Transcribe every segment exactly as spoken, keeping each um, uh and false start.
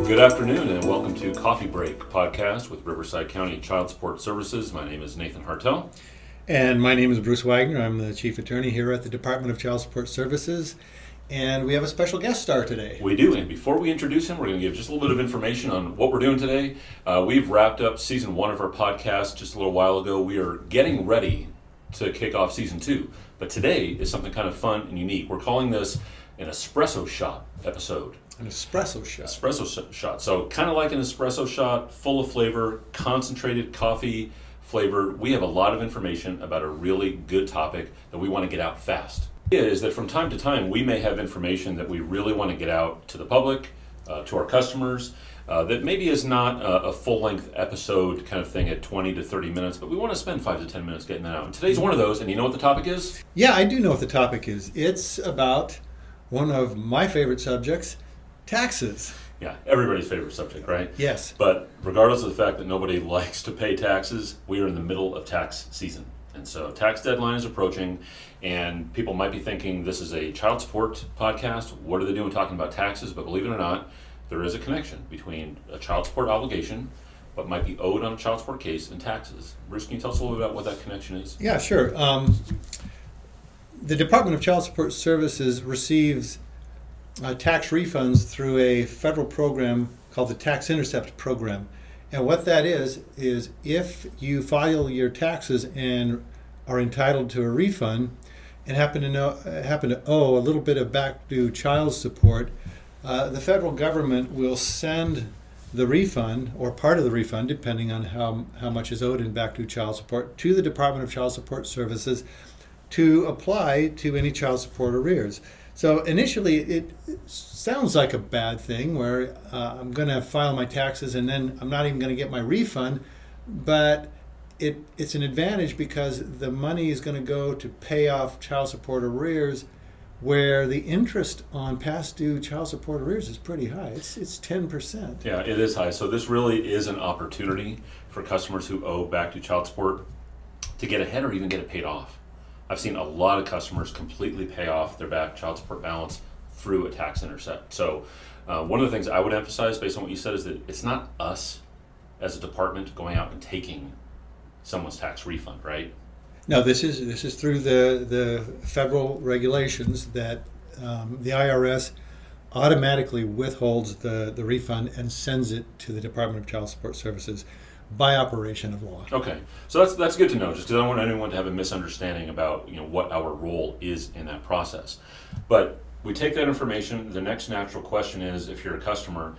good afternoon and welcome to Coffee Break Podcast with Riverside County Child Support Services. My name is Nathan Hartel. And my name is Bruce Wagner. I'm the Chief Attorney here at the Department of Child Support Services. And we have a special guest star today. We do, and before we introduce him, we're going to give just a little bit of information on what we're doing today. Uh, we've wrapped up season one of our podcast just a little while ago. We are getting ready to kick off season two. But today is something kind of fun and unique. We're calling this an espresso shot episode. An espresso shot. Espresso shot. So kind of like an espresso shot, full of flavor, concentrated coffee flavor. We have a lot of information about a really good topic that we want to get out fast. The idea is that from time to time we may have information that we really want to get out to the public, uh, to our customers, uh, that maybe is not a, a full-length episode kind of thing at twenty to thirty minutes, but we want to spend five to ten minutes getting that out. And today's one of those, and you know what the topic is? Yeah, I do know what the topic is. It's about one of my favorite subjects, taxes. Yeah, everybody's favorite subject, right? Yes. But regardless of the fact that nobody likes to pay taxes, we are in the middle of tax season. And so tax deadline is approaching, and people might be thinking this is a child support podcast. What are they doing talking about taxes? But believe it or not, there is a connection between a child support obligation, what might be owed on a child support case, and taxes. Bruce, can you tell us a little bit about what that connection is? Yeah, sure. Um, the Department of Child Support Services receives uh, tax refunds through a federal program called the Tax Intercept Program. And what that is, is if you file your taxes and are entitled to a refund and happen to know, happen to owe a little bit of back due child support, uh, the federal government will send the refund or part of the refund, depending on how, how much is owed in back due child support, to the Department of Child Support Services to apply to any child support arrears. So initially, it sounds like a bad thing where uh, I'm going to file my taxes and then I'm not even going to get my refund, but it it's an advantage because the money is going to go to pay off child support arrears, where the interest on past due child support arrears is pretty high. It's it's ten percent. Yeah, it is high. So this really is an opportunity for customers who owe back due child support to get ahead or even get it paid off. I've seen a lot of customers completely pay off their back child support balance through a tax intercept. So uh, one of the things I would emphasize based on what you said is that it's not us as a department going out and taking someone's tax refund, right? No, this is this is through the, the federal regulations that um, the I R S automatically withholds the, the refund and sends it to the Department of Child Support Services by operation of law. Okay, so that's that's good to know, just because I don't want anyone to have a misunderstanding about you know what our role is in that process. But we take that information. The next natural question is, if you're a customer,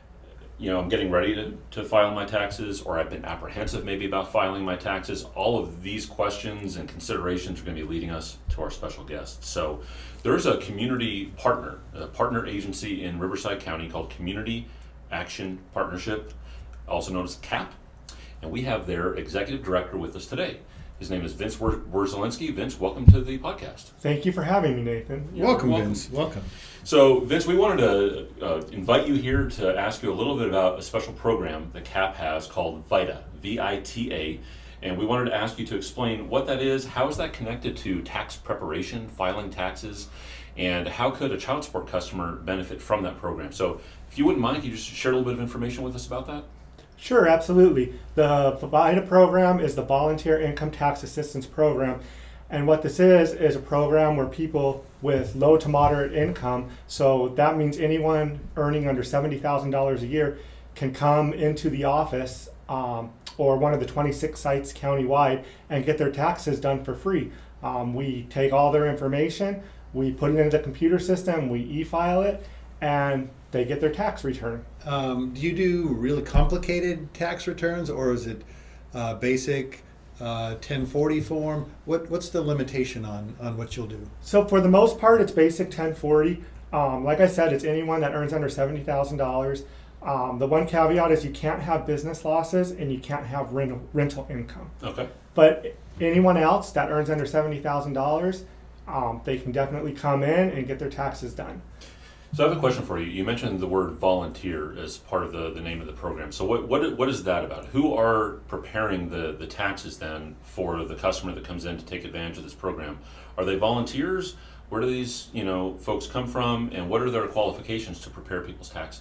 you know, I'm getting ready to, to file my taxes, or I've been apprehensive maybe about filing my taxes. All of these questions and considerations are going to be leading us to our special guest. So there's a community partner, a partner agency in Riverside County called Community Action Partnership, also known as CAP. And we have their executive director with us today. His name is Vince Werzelinski. Vince, welcome to the podcast. Thank you for having me, Nathan. Yeah, welcome, welcome, Vince. Welcome. So, Vince, we wanted to uh, invite you here to ask you a little bit about a special program that CAP has called VITA, V I T A. And we wanted to ask you to explain what that is, how is that connected to tax preparation, filing taxes, and how could a child support customer benefit from that program? So, if you wouldn't mind, could you just share a little bit of information with us about that? Sure, absolutely. The VITA program is the Volunteer Income Tax Assistance Program. And what this is, is a program where people with low to moderate income, so that means anyone earning under seventy thousand dollars a year, can come into the office um, or one of the twenty-six sites countywide and get their taxes done for free. Um, we take all their information, we put it into the computer system, we e-file it, and they get their tax return. Um, do you do really complicated tax returns, or is it uh, basic uh, ten forty form? What What's the limitation on, on what you'll do? So for the most part, it's basic ten forty. Um, like I said, it's anyone that earns under seventy thousand dollars. Um, the one caveat is you can't have business losses and you can't have rental, rental income. Okay. But anyone else that earns under seventy thousand dollars, um, they can definitely come in and get their taxes done. So I have a question for you. You mentioned the word volunteer as part of the, the name of the program. So what what what is that about? Who are preparing the, the taxes then for the customer that comes in to take advantage of this program? Are they volunteers? Where do these you know folks come from, and what are their qualifications to prepare people's taxes?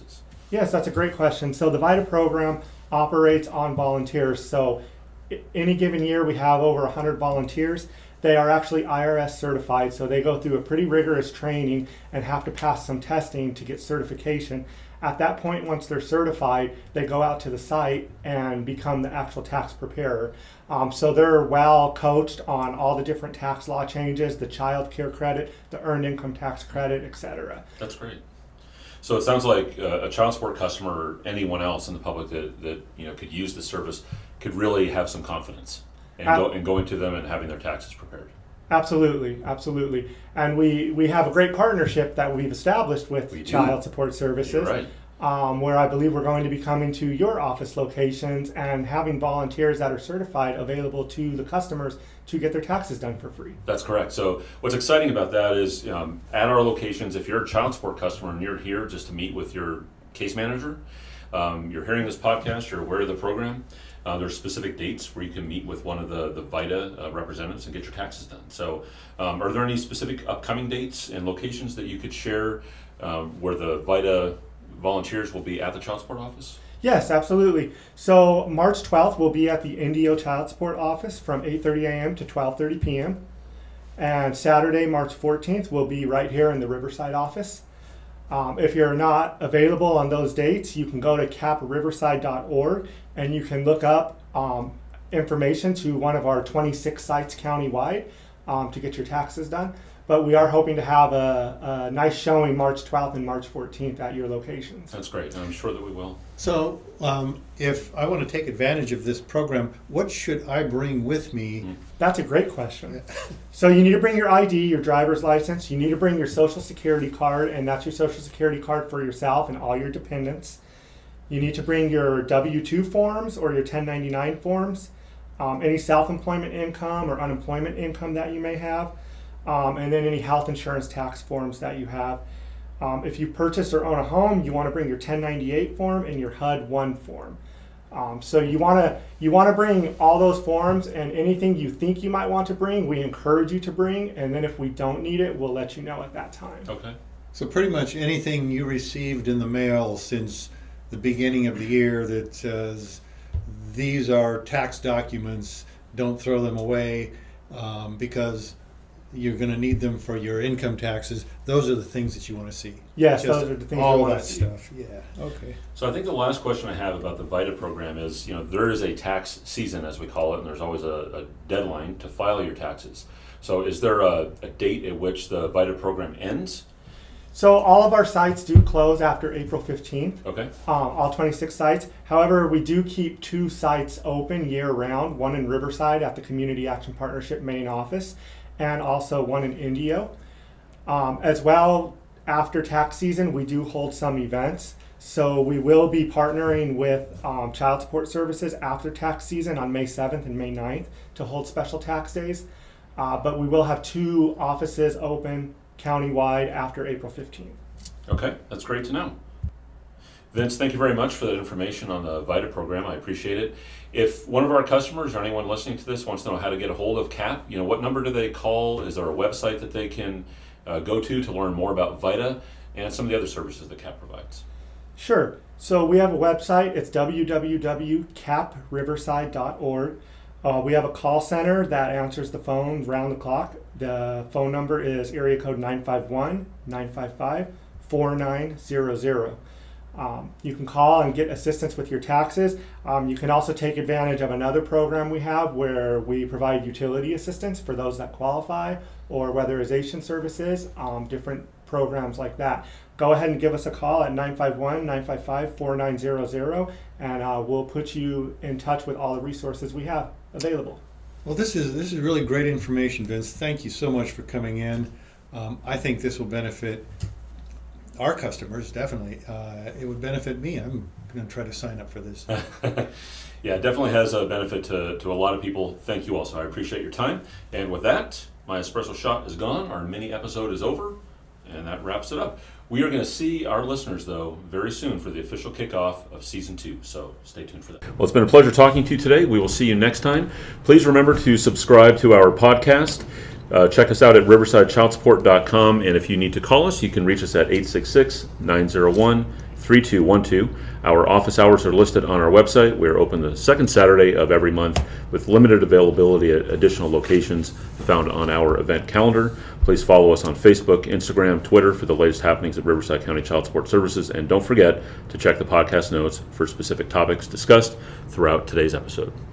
Yes, that's a great question. So the VITA program operates on volunteers. So i- any given year we have over one hundred volunteers. They are actually I R S certified, so they go through a pretty rigorous training and have to pass some testing to get certification. At that point, once they're certified, they go out to the site and become the actual tax preparer. Um, so they're well coached on all the different tax law changes, the child care credit, the earned income tax credit, et cetera. That's great. So it sounds like uh, a child support customer or anyone else in the public that, that you know could use the service could really have some confidence in, Ab- go, in going to them and having their taxes prepared. Absolutely, absolutely. And we, we have a great partnership that we've established with We do. Child Support Services, You're right. um, where I believe we're going to be coming to your office locations and having volunteers that are certified available to the customers to get their taxes done for free. That's correct. So what's exciting about that is um, at our locations, if you're a child support customer and you're here just to meet with your case manager, um, you're hearing this podcast, you're aware of the program, uh, there's specific dates where you can meet with one of the, the VITA uh, representatives and get your taxes done. So um, are there any specific upcoming dates and locations that you could share um, where the VITA volunteers will be at the child support office? Yes, absolutely. So March twelfth will be at the Indio Child Support Office from eight thirty a.m. to twelve thirty p.m. And Saturday, March fourteenth, will be right here in the Riverside office. Um, if you're not available on those dates, you can go to cap riverside dot org and you can look up um, information to one of our twenty-six sites countywide um, to get your taxes done. But we are hoping to have a, a nice showing March twelfth and March fourteenth at your locations. That's great. I'm sure that we will. So, um, if I want to take advantage of this program, what should I bring with me? Mm. That's a great question. So you need to bring your I D, your driver's license. You need to bring your social security card, and that's your social security card for yourself and all your dependents. You need to bring your W two forms or your ten ninety-nine forms, um, any self-employment income or unemployment income that you may have, um, and then any health insurance tax forms that you have. Um, if you purchase or own a home, you want to bring your ten ninety-eight form and your H U D one form. Um, so you want to you want to bring all those forms, and anything you think you might want to bring, we encourage you to bring, and then if we don't need it, we'll let you know at that time. Okay. So pretty much anything you received in the mail since the beginning of the year that says these are tax documents, don't throw them away um, because you're going to need them for your income taxes. Those are the things that you want to see. Yes, Just those are the things all we want that to see. stuff. Yeah. Okay. So I think the last question I have about the VITA program is, you know, there is a tax season, as we call it, and there's always a, a deadline to file your taxes. So is there a, a date at which the VITA program ends? So all of our sites do close after April fifteenth, Okay. um, all twenty-six sites. However, we do keep two sites open year-round, one in Riverside at the Community Action Partnership main office, and also one in Indio. Um, as well, after tax season, we do hold some events. So we will be partnering with um, Child Support Services after tax season on May seventh and May ninth to hold special tax days. Uh, but we will have two offices open countywide after April fifteenth. Okay, that's great to know. Vince, thank you very much for that information on the VITA program. I appreciate it. If one of our customers or anyone listening to this wants to know how to get a hold of C A P, you know, what number do they call? Is there a website that they can uh, go to to learn more about VITA and some of the other services that C A P provides? Sure. So we have a website. It's w w w dot cap riverside dot org. Uh, we have a call center that answers the phone round the clock. The phone number is area code nine five one, nine five five, four nine zero zero. Um, you can call and get assistance with your taxes. Um, you can also take advantage of another program we have where we provide utility assistance for those that qualify, or weatherization services, um, different programs like that. Go ahead and give us a call at nine five one, nine five five, four nine zero zero, and uh, we'll put you in touch with all the resources we have available. Well, this is this is really great information, Vince. Thank you so much for coming in. Um, I think this will benefit our customers, definitely. Uh, it would benefit me. I'm going to try to sign up for this. Yeah, it definitely has a benefit to, to a lot of people. Thank you also. I appreciate your time. And with that, my espresso shot is gone. Our mini episode is over, and that wraps it up. We are going to see our listeners, though, very soon for the official kickoff of Season two, so stay tuned for that. Well, it's been a pleasure talking to you today. We will see you next time. Please remember to subscribe to our podcast. Uh, check us out at riverside child support dot com, and if you need to call us, you can reach us at eight six six, nine zero one, three two one two. Our office hours are listed on our website. We are open the second Saturday of every month with limited availability at additional locations found on our event calendar. Please follow us on Facebook, Instagram, Twitter for the latest happenings at Riverside County Child Support Services, and don't forget to check the podcast notes for specific topics discussed throughout today's episode.